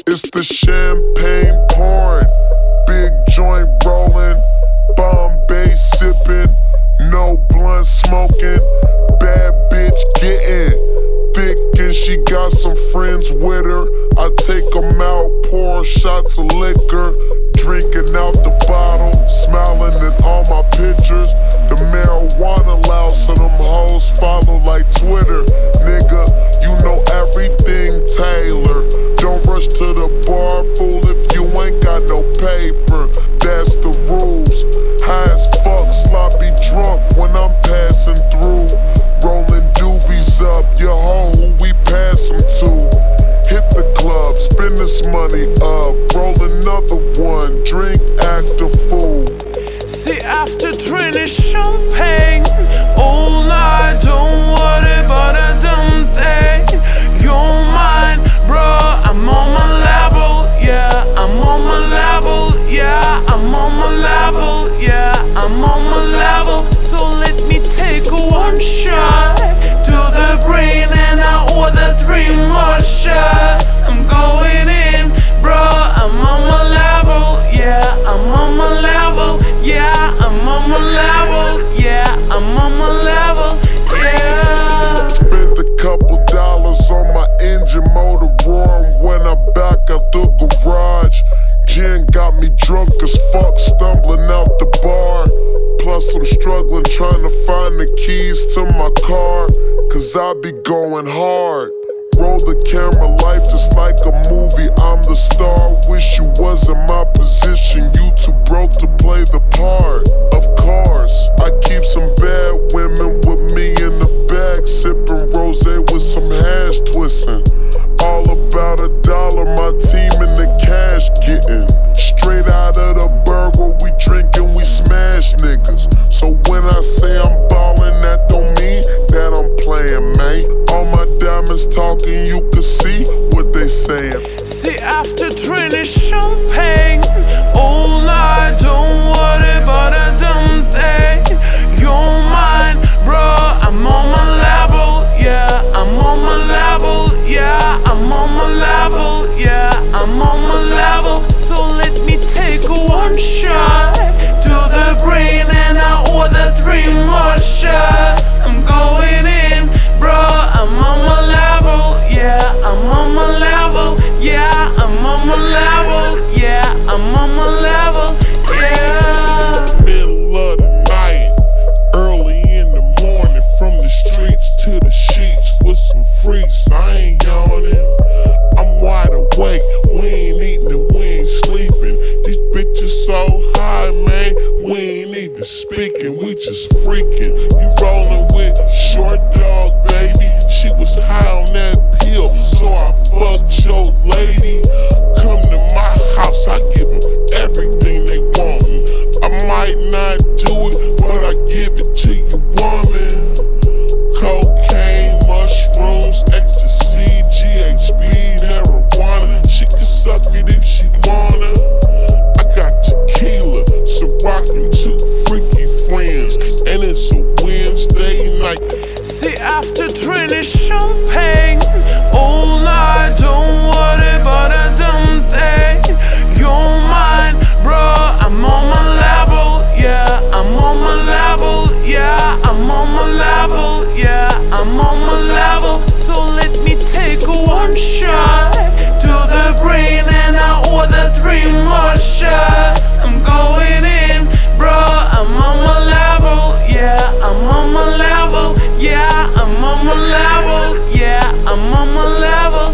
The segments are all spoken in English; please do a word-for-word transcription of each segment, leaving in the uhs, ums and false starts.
It's the champagne pouring, big joint rolling, Bombay sipping, no blunt smoking, bad bitch getting thick and she got some friends with her. I take them out, pour shots of liquor, drinking out the bottle, smiling in all my pictures. The marijuana loud, so them hoes follow like Twitter. Nigga, you know everything Taylor. Don't rush to the bar, fool, if you ain't got no paper. That's the rules. High as fuck, sloppy drunk when I'm passing through. Rolling doobies up, your hoe who we pass them to. Hit the club, spend this money up, roll another one, drink, act a fool. See, after drinking champagne all night, don't worry about a damn thing. You're mine, bro, I'm on my level, yeah, I'm on my level, yeah, I'm on my level, yeah, I'm on my level. So let me take one shot to the brain and I order three more shots. I'm going in, bro, I'm on my level, yeah, I'm on my level, yeah, I'm on my level, yeah, I'm on my level, yeah. Spent a couple dollars on my engine motor roaring when I back out the garage. Gin got me drunk as fuck, stumbling out the bar. Plus I'm struggling trying to find the keys to my car, cause I be going hard. Roll the camera, life just like a movie, I'm the star. Wish you was in my position, you too broke to play the part. Of course, I keep some bad women with me in the bag, sipping rosé with some hash twisting. All about a dollar, my team in the cash getting. Straight out of the burger, we drinking, we smash niggas. So when I say I'm ballin', that don't mean that I'm playing, man. All my diamonds talking, you can see what they saying. See, after drinking champagne all night, don't worry about a damn thing. You're mine, bro, I'm on my level, yeah, I'm on my level, yeah, I'm on my level, yeah, I'm on my level. So let me take one shot to the brain and I order three more shots. I'm going in, bro, I'm on my level, yeah, I'm on my level, yeah, I'm on my level, yeah, I'm on my level, yeah. Middle of the night, early in the morning, from the streets to the sheets with some freaks. I ain't yawning, I'm wide awake. We ain't eating and we ain't sleeping. These bitches so high, man, we ain't even speaking, we just freaking. You rolling with Short Dog, baby. She was high on that pill, so I fucked your lady. Come to my house, I give them everything they want. I might not do it, but I give it to you, woman. Cocaine, mushrooms, ecstasy, G H B, marijuana. She can suck it if she wanna. I got tequila, so rockin' two freaky friends, and it's a Wednesday night. See, after drinking champagne all night, don't worry about a damn thing. You're mine, bro, I'm on my level, yeah, I'm on my level, yeah, I'm on my level, yeah, I'm on my level. So let me take one shot to the brain and I order three more shots. I'm going in, bro, I'm on my level, yeah, I'm on my level, yeah, I'm on my level, yeah, I'm on my level,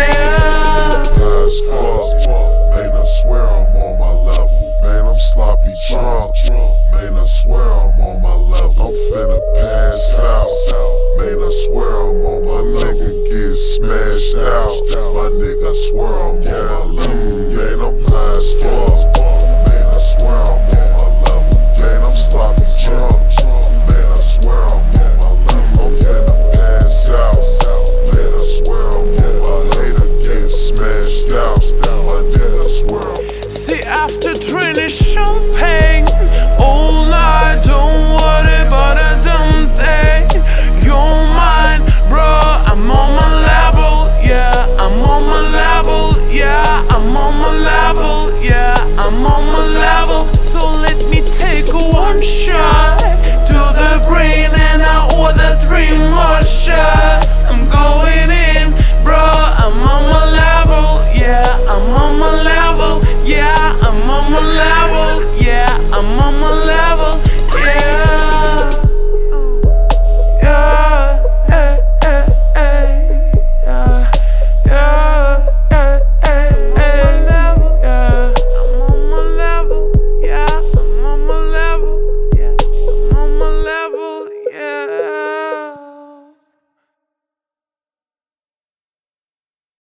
yeah. High as fuck, man, I swear I'm on my level. Man, I'm sloppy drunk, man, I swear I'm on my level. I'm finna pass out, man, I swear I'm on my nigga get smashed out. My nigga, I swear I'm